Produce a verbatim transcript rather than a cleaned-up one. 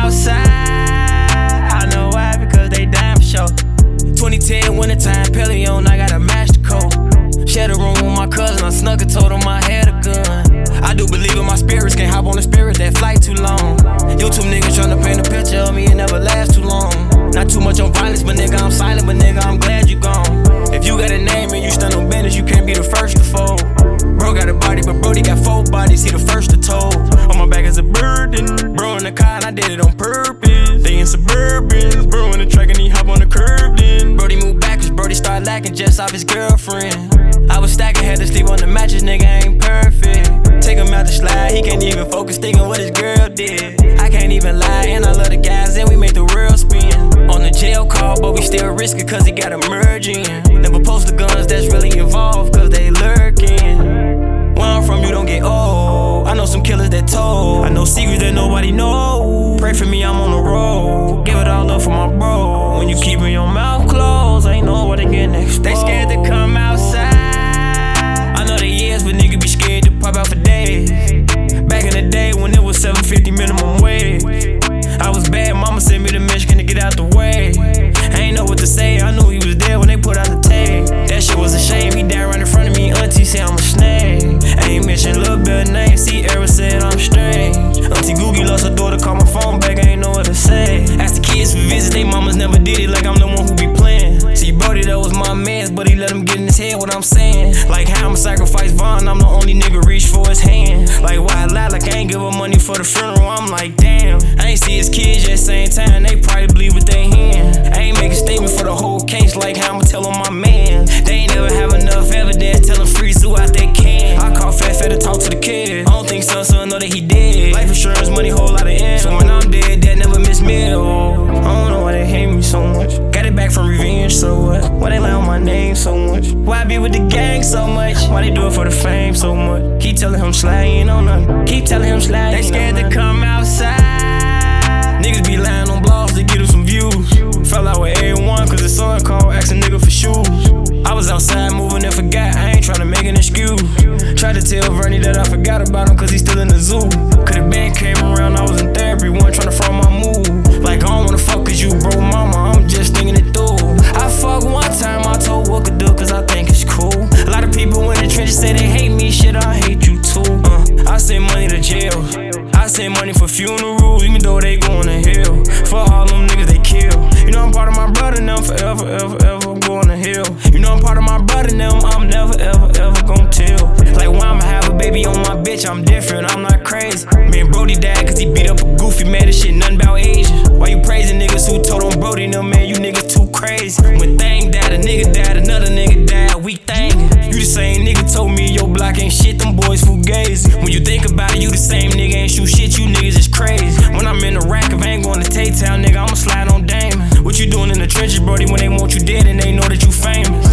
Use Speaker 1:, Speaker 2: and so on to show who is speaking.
Speaker 1: outside. I know why, because they dying for sure. twenty ten wintertime, Pelion, I got a master code. Shared a room with my cousin, I snuck and told him I had a gun. I do believe in my spirits, can't hop on the spirit, that flight too long. YouTube niggas tryna paint a picture of me, it never lasts too long. Not too much on violence, but nigga, I'm silent, but nigga, I'm glad you gone. If you got a name and you stand on business, you can't be the first to fold. Bro got a body, but Brody got four bodies, he the first to told. On my back is a burden, bro in the car and I did it on purpose. They in Suburbans, bro in the track and he hop on the curb then. Brody moved back cause Brody started lacking just off his girlfriend. I was stacking, had to sleep on the mattress, nigga, I ain't perfect. Take him out the slide, he can't even focus thinking what his girl did. I can't even lie, and I love the guys, and we make the world spin. On the jail call, but we still risk it cause he got a merge in. Never post the guns that's really involved cause they lurking. Where I'm from, you don't get old. I know some killers that told. I know secrets that nobody knows. Pray for me, I'm on the road. Give it all up for my bro. When you keepin' your mouth closed, ain't know what they getting exposed. They scared to come outside. I know they years, but niggas be scared to pop out for days. Back in the day when it was seven fifty minimum wage, I was bad, mama sent me to Michigan to get out the way. I ain't know what to say, I knew he was there when they put out the tape. That shit was a shame, he died right in front of me, auntie said I'm a snake. I ain't mention Lil' Bill name, see Era said I'm strange. Auntie Googie lost her daughter, called my phone back, I ain't know what to say. Asked the kids for visits, they mamas never did it like I'm the one who be playing. See Brody, that was my mans, but he let him get in his head what I'm saying. Like how I'ma sacrifice Vaughn, I'm the only nigga reach for his hand. Like why I lie, like I ain't give her money for the funeral, I'm like damn. I ain't see his kids yet, same time, they probably believe what they hearing. I ain't make a statement for the whole case, like how I'ma tell on my man. They ain't never have enough evidence, tell them free sue out they can. I call Fat Fat to talk to the kid, I don't think son, son know that he dead. Life insurance money, whole lot of ends, so when I'm dead, that never miss meal. I don't know why they hate me so much, got it back from revenge, so what? Why they lie on my name so much? Why I be with the gang so much? Why they do it for the fame so much? Keep telling him slide, he ain't on nothing. Keep telling him slide, they scared to come outside. Niggas be lying on blogs to get them some views. Fell out with A one cause the son called, asking nigga for shoes. I was outside moving and forgot, I ain't tryna make an excuse. Tried to tell Vernie that I forgot about him cause he's still in the zoo. Could've been came around, I was in therapy, wasn't tryna front my move. Like I don't wanna fuck cause you bro mama, I'm just thinking it through. I fuck one time, I told what could do cause I think it's cool. A lot of people in the trenches say they hate me, shit I hate you too. uh, I send money to jail, I send money for funerals, even though they going to hell. For all them niggas they kill. You know I'm part of my brother now, forever, ever, ever, I'm going to hell. You know I'm part of my brother now, I'm never, ever, ever gon' tell. Like why I'ma have a baby on my bitch, I'm different, I'm not crazy. Me and Brody died cause he beat up a goofy, man, this shit nothing about Asian. Why you praising niggas who told on Brody now, man, you niggas too crazy. When Thang died, a nigga died, another nigga died, we thankin'. You the same nigga told me your block ain't shit, them boys fugazi. When you think about it, you the same nigga, ain't shoot shit, you niggas is crazy. When I'm in the rack, if I ain't going to Tay-Town, nigga, I'ma slide on Damon. What you doing in the trenches, Brody, when they want you dead and they know that you famous?